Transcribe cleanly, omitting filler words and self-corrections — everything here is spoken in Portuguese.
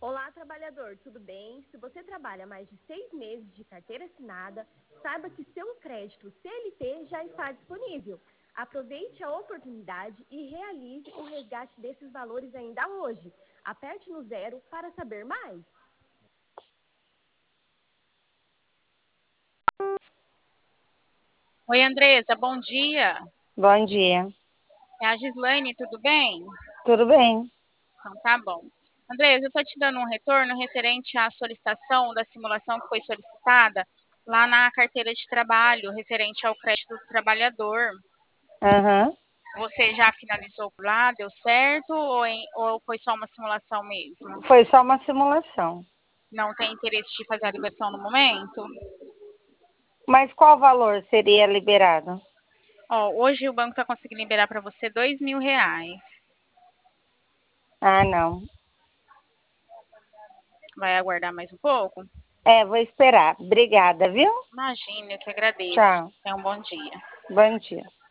Olá, trabalhador, tudo bem? Se você trabalha mais de 6 meses de carteira assinada, saiba que seu crédito CLT já está disponível. Aproveite a oportunidade e realize o resgate desses valores ainda hoje. Aperte no 0 para saber mais. Oi, Andresa, bom dia. Bom dia. É a Gislaine, tudo bem? Tudo bem? Então tá bom. Andresa, eu estou te dando um retorno referente à solicitação da simulação que foi solicitada lá na carteira de trabalho, referente ao crédito do trabalhador. Aham. Você já finalizou por lá, deu certo ou foi só uma simulação mesmo? Foi só uma simulação. Não tem interesse de fazer a liberação no momento? Mas qual valor seria liberado? Ó, hoje o banco está conseguindo liberar para você R$ 2.000. Ah, não. Vai aguardar mais um pouco? Vou esperar. Obrigada, viu? Imagina, eu que agradeço. Tchau. Tenha um bom dia. Bom dia.